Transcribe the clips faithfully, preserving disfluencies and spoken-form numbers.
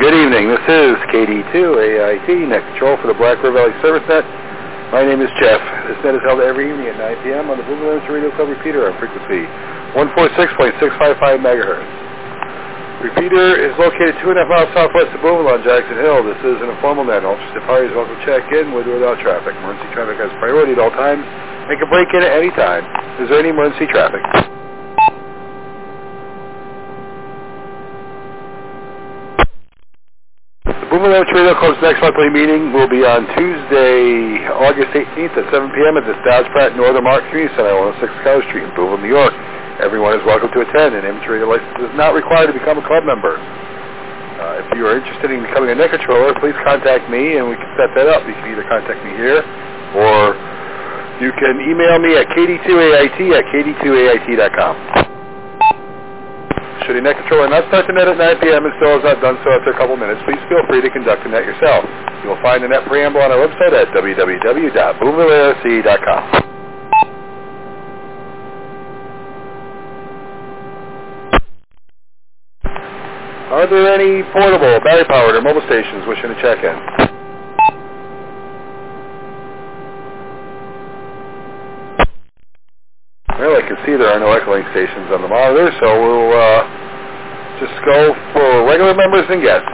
Good evening. This is K D two A I T, Net Control for the Black River Valley Service Net. My name is Jeff. This net is held every evening at nine p m on the Booming Lancer Radio Club repeater on frequency one forty-six point six five five megahertz. Repeater is located two and a half miles southwest of Boomville on Jackson Hill. This is an informal net. All interested parties welcome to check in with or without traffic. Emergency traffic has priority at all times and can break in at any time. Is there any emergency traffic? The Boomville Lancer Radio Club's next monthly meeting will be on Tuesday, August eighteenth at seven p m at the Dodge Pratt Northern Mark Community Center, one oh six Cow Street in Boomville, New York. Everyone is welcome to attend. An amateur radio license is not required to become a club member. Uh, if you are interested in becoming a net controller, please contact me and we can set that up. You can either contact me here or you can email me at K D two A I T at K D two A I T dot com. Should a net controller not start the net at nine p m and still has not done so after a couple minutes, please feel free to conduct the net yourself. You will find the net preamble on our website at w w w dot boomville A R C dot com. Are there any portable, battery-powered, or mobile stations wishing to check in? Well, I can see there are no Echolink stations on the monitor, so we'll uh, just go for regular members and guests.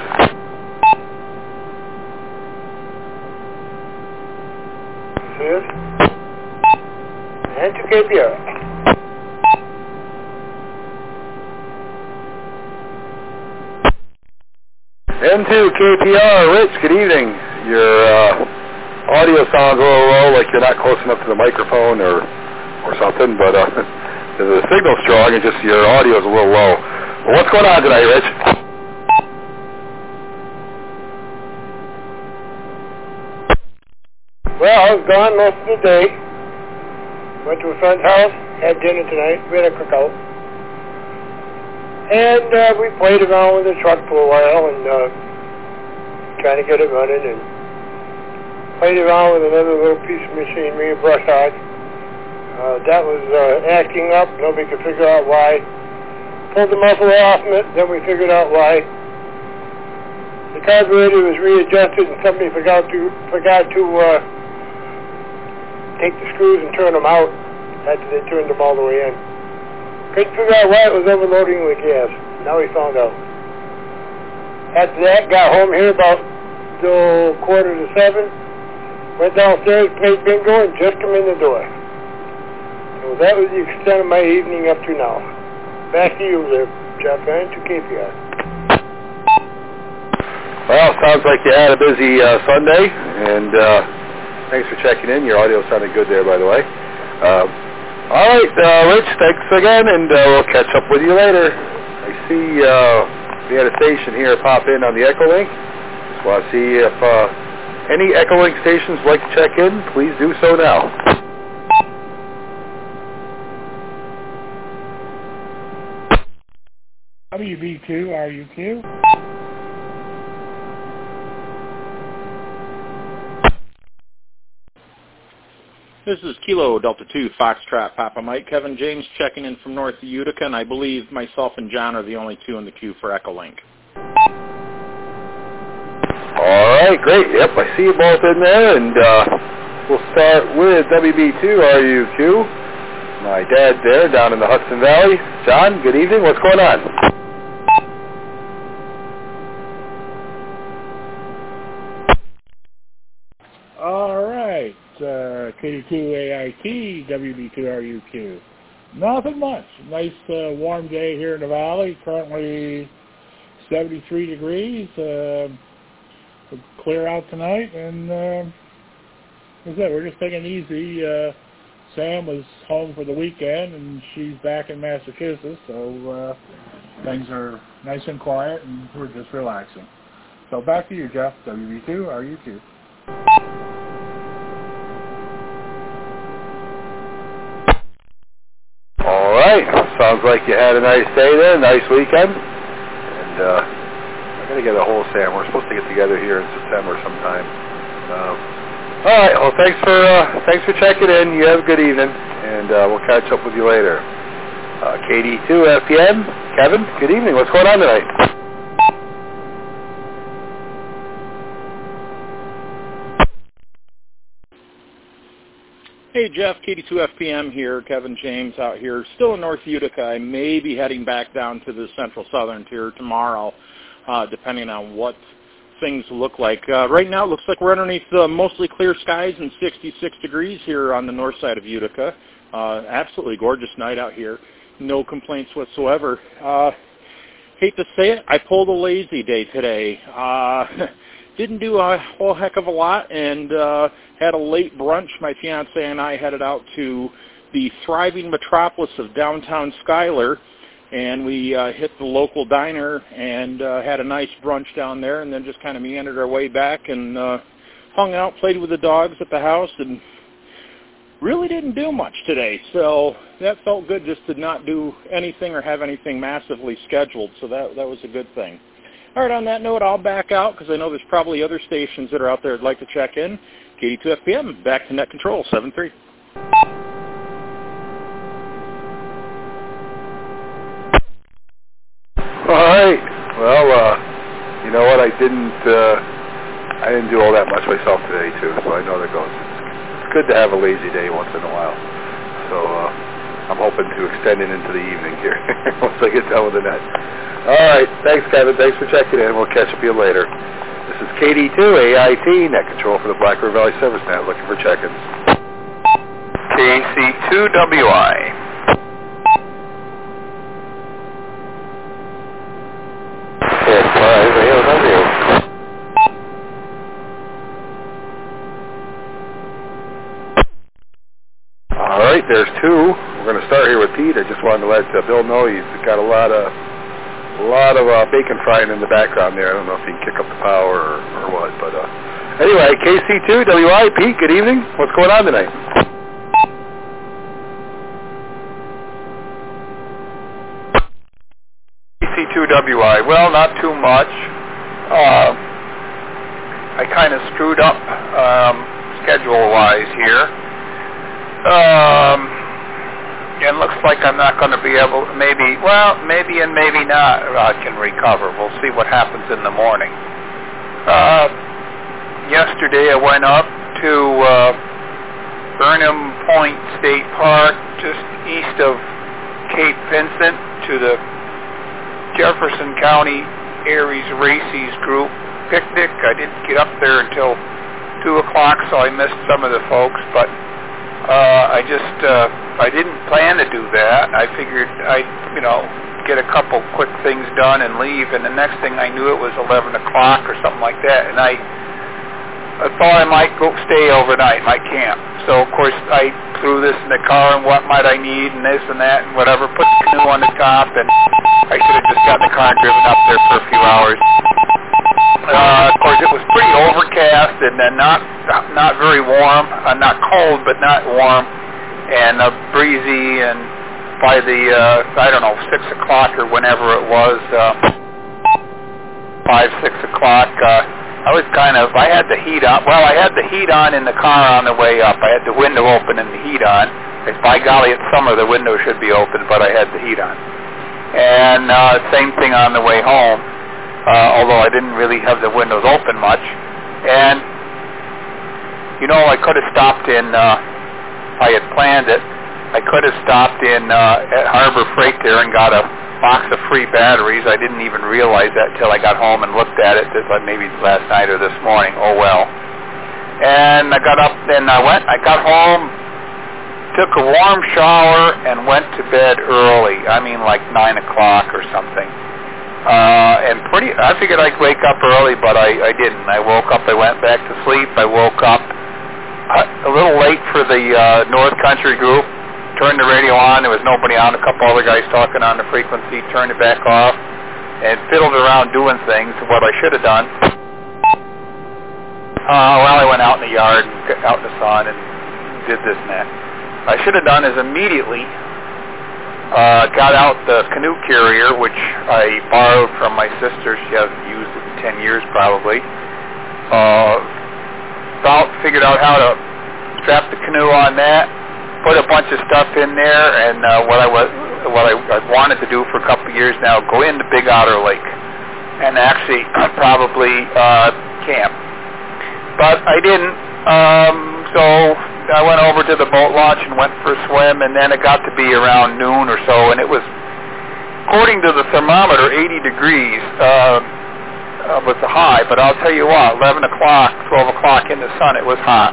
This is and to K P R. N two K P R, Rich, good evening. Your uh, audio sounds a little low, like you're not close enough to the microphone or or something, but uh, the signal's strong and just your audio's a little low. Well, what's going on tonight, Rich? Well, I was gone most of the day. Went to a friend's house, had dinner tonight. We had a cookout. And uh, we played around with the truck for a while and uh, trying to get it running, and played around with another little piece of machinery, a brush hog. Uh, that was uh, acting up. Nobody could figure out why. Pulled the muffler off of it, then we figured out why. The carburetor was readjusted and somebody forgot to forgot to uh, take the screws and turn them out after they turned them all the way in. Couldn't figure out why it was overloading with gas. Now we found out. After that, got home here about till quarter to seven. Went downstairs, played bingo, and just come in the door. So that was the extent of my evening up to now. Back to you there, Jeff, and to K P R. Well, sounds like you had a busy uh, Sunday, and uh, thanks for checking in. Your audio sounded good there, by the way. Uh, All right, uh, Rich, thanks again, and uh, we'll catch up with you later. I see uh, we had a station here pop in on the Echolink. Just want to see if uh, any Echolink stations would like to check in. Please do so now. W B two R U Q. This is Kilo Delta two Foxtrot Papa Mike. Kevin James checking in from north of Utica, and I believe myself and John are the only two in the queue for Echolink. All right, great. Yep, I see you both in there, and uh, we'll start with W B two R U Q. My dad there down in the Hudson Valley. John, good evening. What's going on? All right. Uh, K D two A I T, W B two R U Q. Nothing much. Nice uh, warm day here in the valley. Currently seventy-three degrees. Uh, we'll clear out tonight, and uh, that's it. We're just taking it easy. Uh, Sam was home for the weekend, and she's back in Massachusetts, so uh, things are nice and quiet, and we're just relaxing. So back to you, Jeff. W B two R U Q. All right. Sounds like you had a nice day there, nice weekend. And uh, I got to get a hold of Sam. We're supposed to get together here in September sometime. Um, all right. Well, thanks for uh, thanks for checking in. You have a good evening, and uh, we'll catch up with you later. Uh, K D two F P M. Kevin, good evening. What's going on tonight? Hey, Jeff, K D two F P M here. Kevin James out here. Still in North Utica. I may be heading back down to the Central Southern Tier tomorrow, uh, depending on what things look like. Uh, right now, it looks like we're underneath uh, mostly clear skies and sixty-six degrees here on the north side of Utica. Uh, absolutely gorgeous night out here. No complaints whatsoever. Uh, hate to say it, I pulled a lazy day today. Uh, didn't do a whole heck of a lot, and uh, had a late brunch. My fiance and I headed out to the thriving metropolis of downtown Schuyler, and we uh, hit the local diner and uh, had a nice brunch down there, and then just kind of meandered our way back and uh, hung out, played with the dogs at the house, and really didn't do much today. So that felt good, just to not do anything or have anything massively scheduled, so that, that was a good thing. All right, on that note, I'll back out because I know there's probably other stations that are out there that'd like to check in. K D two F P M, back to Net Control, seven three. All right. Well, uh, you know what? I didn't. Uh, I didn't do all that much myself today too, so I know that goes. It's good to have a lazy day once in a while. So uh, I'm hoping to extend it into the evening here once I get done with the net. All right. Thanks, Kevin. Thanks for checking in. We'll catch up with you later. This is K D two A I T, Net Control for the Black River Valley Service Net, looking for check-ins. K C two W I. All right, there's two. We're going to start here with Pete. I just wanted to let uh, Bill know he's got a lot of a lot of uh, bacon frying in the background there. I don't know if he can kick up the power or, or what, but uh, anyway, K C two W I, Pete, good evening. What's going on tonight? K C two W I, well, not too much. Uh, I kind of screwed up um, schedule-wise here. Um... It looks like I'm not going to be able, maybe, well, maybe and maybe not, I can recover. We'll see what happens in the morning. Uh, yesterday I went up to uh, Burnham Point State Park, just east of Cape Vincent, to the Jefferson County Aries Races group picnic. I didn't get up there until two o'clock, so I missed some of the folks, but uh, I just... Uh, I didn't plan to do that. I figured I'd, you know, get a couple quick things done and leave, and the next thing I knew it was eleven o'clock or something like that, and I, I thought I might go stay overnight, might camp. So, of course, I threw this in the car and what might I need and this and that and whatever, put the canoe on the top, and I should have just gotten the car and driven up there for a few hours. Uh, of course, it was pretty overcast and then not, not very warm, uh, not cold, but not warm. And uh, breezy, and by the, uh, I don't know, six o'clock or whenever it was, uh, five, six o'clock, uh, I was kind of, I had the heat on, well, I had the heat on in the car on the way up. I had the window open and the heat on. If by golly, it's summer, the window should be open, but I had the heat on. And uh, same thing on the way home, uh, although I didn't really have the windows open much. And, you know, I could have stopped in, uh, I had planned it, I could have stopped in uh, at Harbor Freight there and got a box of free batteries. I didn't even realize that until I got home and looked at it, this, like maybe last night or this morning. Oh well. And I got up and I went, I got home, took a warm shower, and went to bed early. I mean like nine o'clock or something. Uh, and pretty, I figured I'd wake up early, but I, I didn't. I woke up, I went back to sleep, I woke up a little late for the uh, North Country group, turned the radio on, there was nobody on, a couple other guys talking on the frequency, turned it back off, and fiddled around doing things, what I should have done. Uh, well, I went out in the yard and got out in the sun and did this and that. What I should have done is immediately uh, got out the canoe carrier, which I borrowed from my sister. She hasn't used it in ten years probably. Uh, About figured out how to strap the canoe on that, put a bunch of stuff in there, and uh, what I was, what I, I wanted to do for a couple of years now, go into Big Otter Lake, and actually probably uh, camp. But I didn't, um, so I went over to the boat launch and went for a swim, and then it got to be around noon or so, and it was, according to the thermometer, eighty degrees uh, uh, was the high. But I'll tell you what, eleven o'clock, twelve o'clock in the sun, it was hot.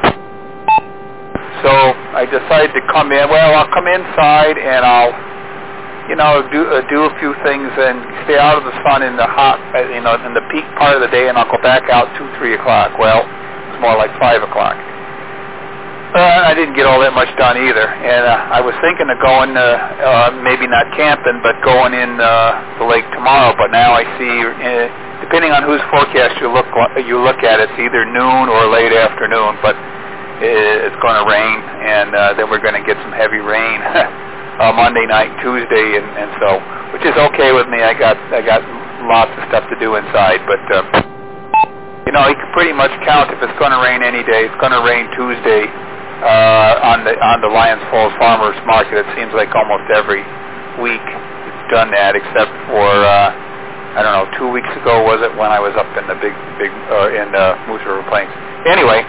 So I decided to come in. Well, I'll come inside and I'll, you know, do uh, do a few things and stay out of the sun in the hot, uh, you know, in the peak part of the day, and I'll go back out two, three o'clock. Well, it's more like five o'clock. Uh, I didn't get all that much done either, and uh, I was thinking of going, uh, uh, maybe not camping, but going in uh, the lake tomorrow. But now I see, uh, depending on whose forecast you look you look at, it's either noon or late afternoon. But it's going to rain, and uh, then we're going to get some heavy rain. Uh, Monday night, Tuesday, and, and so, which is okay with me. I got I got lots of stuff to do inside, but uh, you know, you can pretty much count if it's going to rain any day. It's going to rain Tuesday uh, on the on the Lions Falls Farmers Market. It seems like almost every week it's done that, except for uh, I don't know, two weeks ago was it when I was up in the big big uh, in uh, Moose River Plains. Anyway,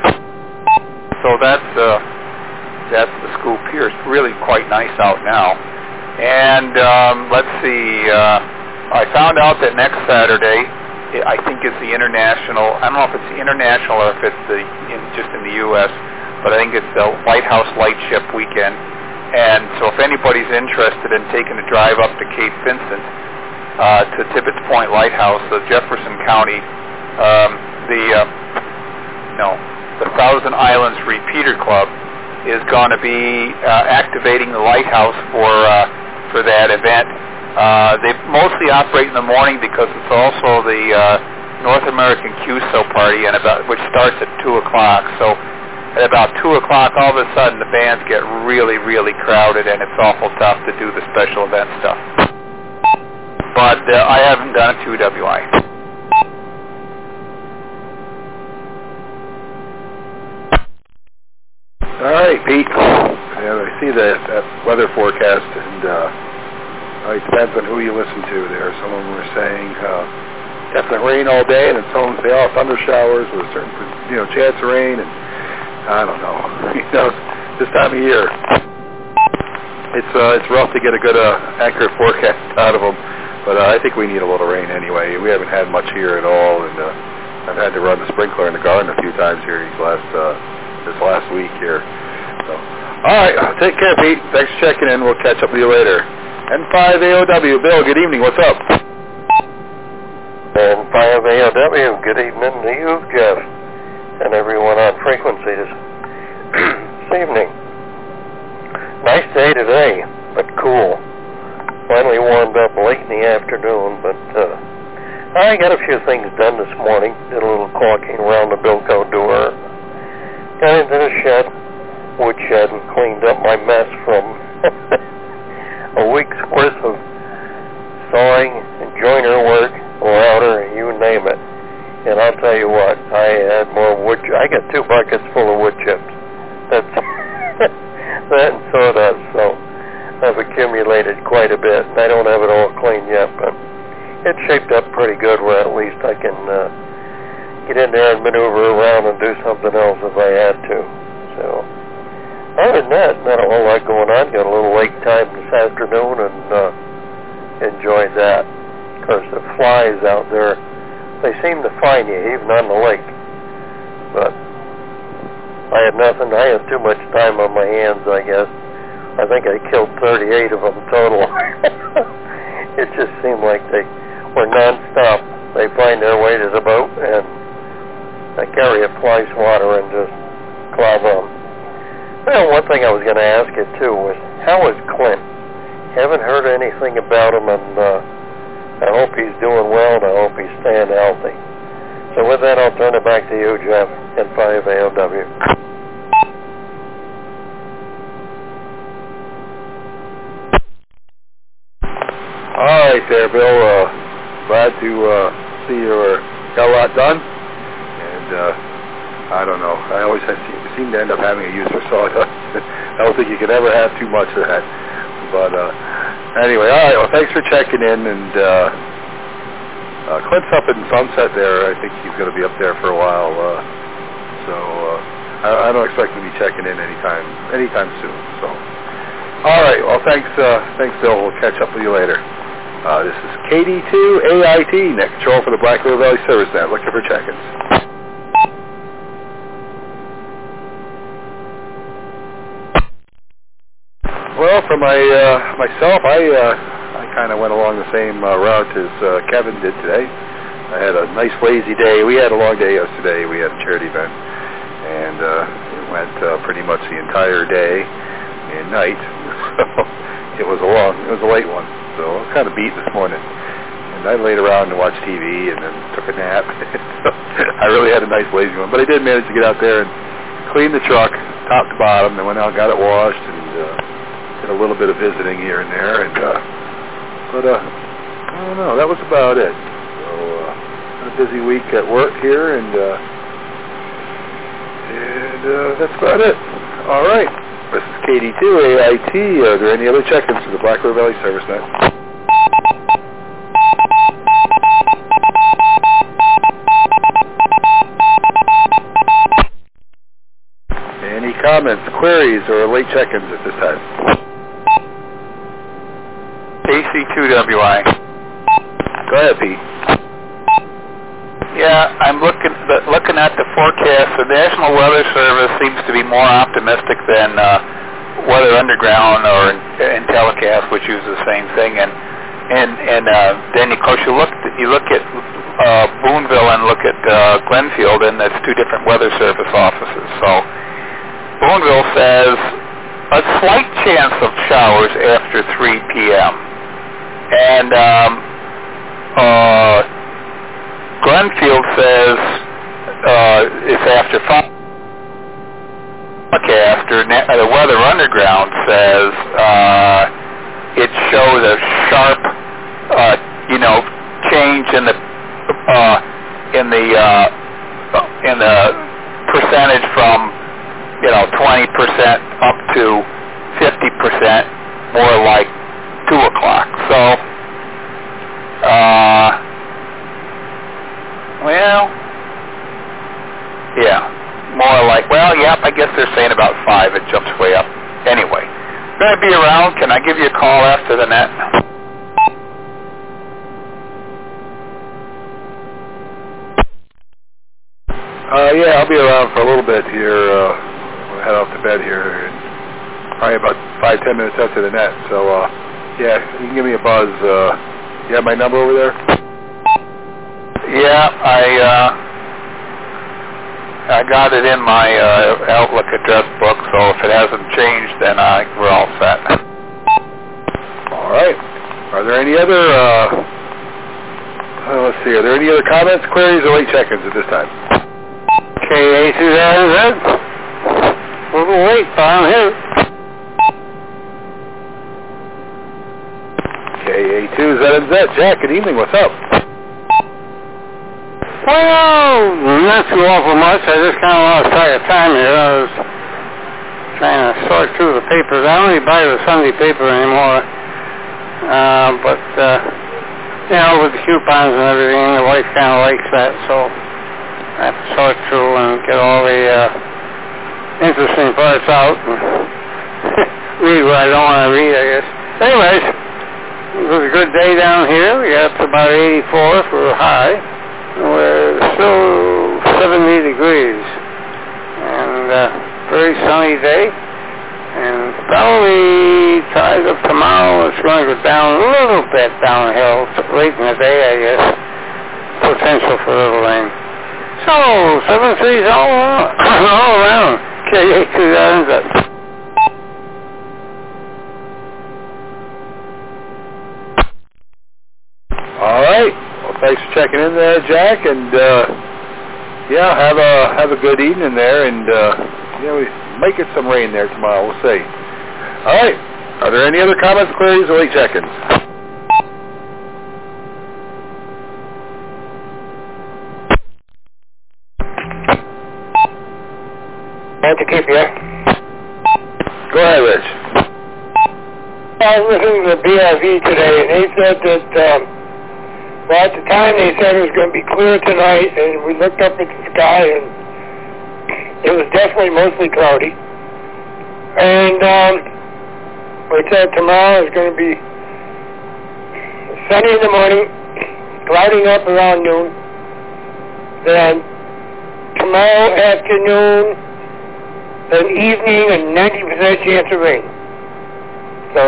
so that's. Uh, That's the scoop here. It's really quite nice out now. And um, let's see, uh, I found out that next Saturday, I think it's the international, I don't know if it's the international or if it's the in, just in the U S, but I think it's the Lighthouse Lightship weekend. And so if anybody's interested in taking a drive up to Cape Vincent, uh, to Tibbetts Point Lighthouse, the Jefferson County, um, the, uh, no, the Thousand Islands Repeater Club is going to be uh, activating the lighthouse for uh, for that event. Uh, they mostly operate in the morning because it's also the uh, North American Q S O party, and about which starts at two o'clock. So at about two o'clock, all of a sudden the bands get really, really crowded, and it's awful tough to do the special event stuff. But uh, I haven't done a two W I. All right, Pete. Yeah, I see that, that weather forecast, and uh, it depends on who you listen to there. Some of them were saying uh, definite rain all day, and then some of them say, oh, thunder showers with a certain, you know, chance of rain, and I don't know. You know, this time of year, it's uh, it's rough to get a good, uh, accurate forecast out of them. But uh, I think we need a little rain anyway. We haven't had much here at all, and uh, I've had to run the sprinkler in the garden a few times here these last. Uh, this last week here. So, all right, take care, Pete. Thanks for checking in. We'll catch up with you later. N five A O W, Bill, good evening. What's up? N five A O W, good evening to you, Jeff, and everyone on frequency this, this evening. Nice day today, but cool. Finally warmed up late in the afternoon, but uh, I got a few things done this morning. Did a little caulking around the Bilko door. Got into the shed, wood shed, and cleaned up my mess from a week's worth of sawing and joiner work, router, you name it. And I'll tell you what, I had more wood. I got two buckets full of wood chips. That's that and sawdust. So I've accumulated quite a bit. I don't have it all clean yet, but it's shaped up pretty good. Where at least I can. Uh, get in there and maneuver around and do something else if I had to. So, other than that, not a whole lot going on. Got a little lake time this afternoon and uh, enjoyed that. Of course, the flies out there, they seem to find you, even on the lake. But I had nothing. I had too much time on my hands, I guess. I think I killed thirty-eight of them total. It just seemed like they were nonstop. They find their way to the boat and I carry a fly swatter and just clobber them. Well, one thing I was going to ask you, too, was how is Clint? Haven't heard anything about him, and uh, I hope he's doing well, and I hope he's staying healthy. So with that, I'll turn it back to you, Jeff, N five A O W. All right there, Bill. Uh, glad to uh, see you uh, got a lot done. Uh, I don't know. I always have, seem to end up having a use for sawdust. I don't think you could ever have too much of that. But uh, anyway, all right. Well, thanks for checking in. And uh, uh, Clint's up in Sunset there. I think he's going to be up there for a while. Uh, so uh, I, I don't expect to be checking in anytime anytime soon. So, all right. Well, thanks, uh, thanks, Bill. We'll catch up with you later. Uh, this is K D two A I T, net control for the Black River Valley Service Net, looking for check-ins. Well, for my uh, myself, I uh, I kind of went along the same uh, route as uh, Kevin did today. I had a nice lazy day. We had a long day yesterday. We had a charity event, and uh, it went uh, pretty much the entire day and night. So it was a long, it was a late one. So I was kind of beat this morning, and I laid around and watched T V and then took a nap. So I really had a nice lazy one, but I did manage to get out there and clean the truck top to bottom. Then went out and got it washed and uh, did a little bit of visiting here and there. And uh, but uh, I don't know. That was about it. So uh, a busy week at work here, and uh, and uh, that's about it. All right. This is K D two A I T. Are there any other check-ins for the Black River Valley Service Net? Any comments, queries, or late check-ins at this time? A C two W I. Go ahead, Pete. Yeah, I'm looking the, looking at the forecast. The National Weather Service seems to be more optimistic than uh, Weather Underground or Intellicast, which uses the same thing. And and and uh, then of course you look you look at uh, Boonville and look at uh, Glenfield, and that's two different Weather Service offices. So Boonville says a slight chance of showers after three p.m. and um, uh, Glenfield says uh, it's after five. After the Weather Underground says uh, it shows a sharp, uh, you know, change in the uh, in the uh, in the percentage from you know twenty percent up to fifty percent, more like two o'clock. So. Uh, Well, yeah, more like, well, yep, I guess they're saying about five. It jumps way up. Anyway, going to be around. Can I give you a call after the net? Uh, yeah, I'll be around for a little bit here. Uh, we'll head off to bed here, and probably about five, ten minutes after the net. So, uh, yeah, you can give me a buzz. Uh, you have my number over there? Yeah, I uh, I got it in my uh, Outlook address book, so if it hasn't changed, then uh, we're all set. All right. Are there any other, uh, uh, let's see, are there any other comments, queries, or late check-ins at this time? K A two Z Z. A little late, but I'm here. K A two Z Z. Jack, good evening. What's up? Well, not too awful much. I just kind of lost track of time here. I was trying to sort through the papers. I only buy the Sunday paper anymore. Uh, but, uh, you know, with the coupons and everything, the wife kind of likes that, so I have to sort through and get all the uh, interesting parts out and read what I don't want to read, I guess. Anyways, it was a good day down here. We got up to about eighty-four for a high. We're still seventy degrees, and uh, very sunny day, and probably ties up tomorrow. It's going to go down a little bit downhill late in the day, I guess. Potential for a little rain. So, seven threes all, all around. K A two thousand. All right. Well, thanks for checking in there, Jack, and uh, yeah, have a have a good evening there, and uh, yeah, we might get some rain there tomorrow. We'll see. All right. Are there any other comments, queries, or late check-ins? Want to keep you? Go ahead, Rich. I was listening to the B R V today, and they said that, um, well, at the time they said it was going to be clear tonight, and we looked up at the sky, and it was definitely mostly cloudy. And um, we said tomorrow is going to be sunny in the morning, clouding up around noon. Then tomorrow afternoon, an evening, and ninety percent chance of rain. So,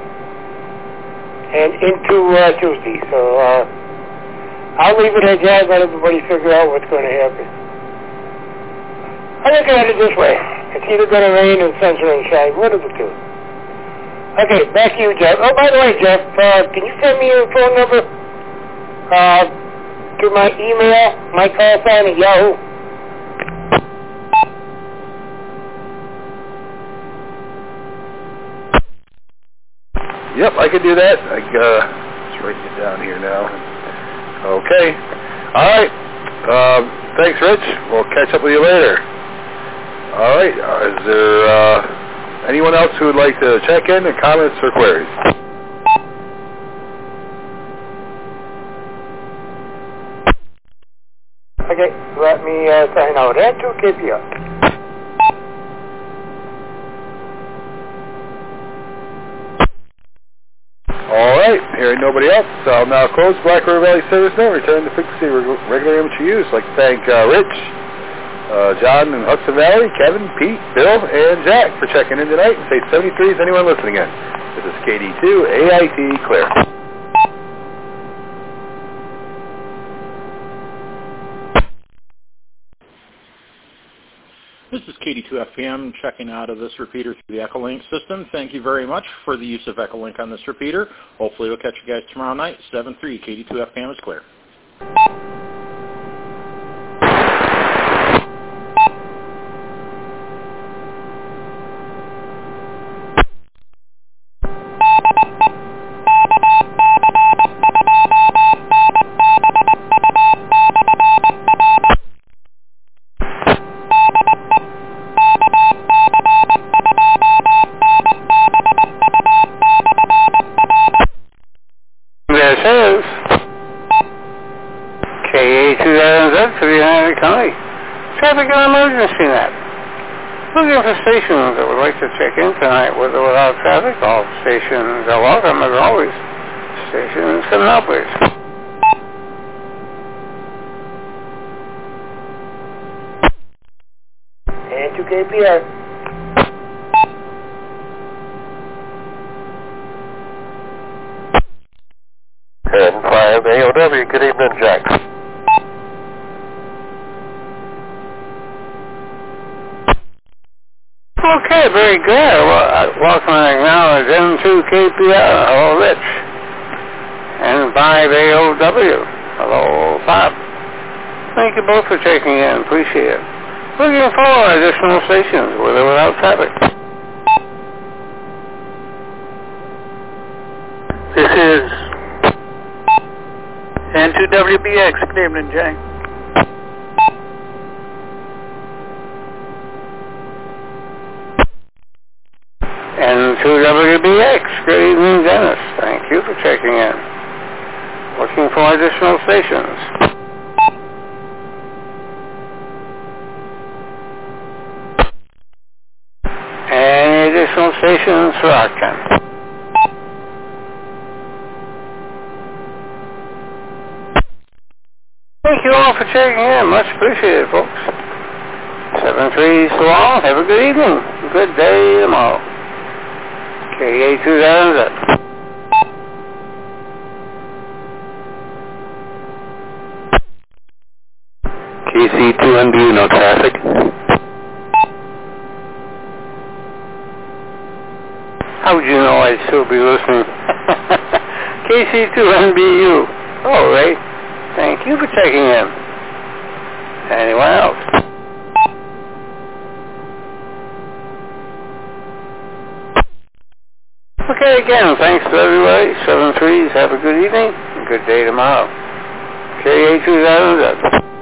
and into uh, Tuesday. So, uh, I'll leave it at that, let everybody figure out what's going to happen. I look at it this way. It's either going to rain and sunshine shine. One of the two. Okay, back to you, Jeff. Oh, by the way, Jeff, uh, can you send me your phone number uh, to my email, my call sign at Yahoo? Yep, I can do that. I uh, just writing it down here now. Okay. All right. Um, thanks, Rich. We'll catch up with you later. All right. Uh, is there uh, anyone else who would like to check in, and comments or queries? Okay, let me uh, sign out. That too, keep you up. All right, hearing nobody else, I'll now close Black River Valley Service Net, return to frequency regular amateur use. I'd like to thank uh, Rich, uh, John in Hudson Valley, Kevin, Pete, Bill, and Jack for checking in tonight. And say seventy-three is anyone listening in. This is K D two A I T clear. This is K D two F P M checking out of this repeater through the Echolink system. Thank you very much for the use of Echolink on this repeater. Hopefully we'll catch you guys tomorrow night. seven three K D two F P M is clear. Traffic and emergency net. Looking for stations that would like to check in tonight with or without traffic. All stations are welcome, as always. Stations can help us. And to K P R. ten five A O W, good evening, Jack. Okay, very good. Well, uh, welcome and acknowledge M two K P R. Hello, Rich. N five A O W. Hello, Bob. Thank you both for checking in. Appreciate it. Looking for additional stations with or without traffic. This is N two W B X. Good evening, Jay. N two W B X. Good evening, Dennis. Thank you for checking in. Looking for additional stations. Any additional stations for Octon? Thank you all for checking in. Much appreciated, folks. seven three so long. Have a good evening. Good day tomorrow. K A two thousand. K C two N B U, no traffic. How would you know I'd still be listening? K C two N B U. All right. Thank you for checking in. Anyone else? Okay, again, thanks to everybody. seven threes, have a good evening. Good day tomorrow. K A two thousand.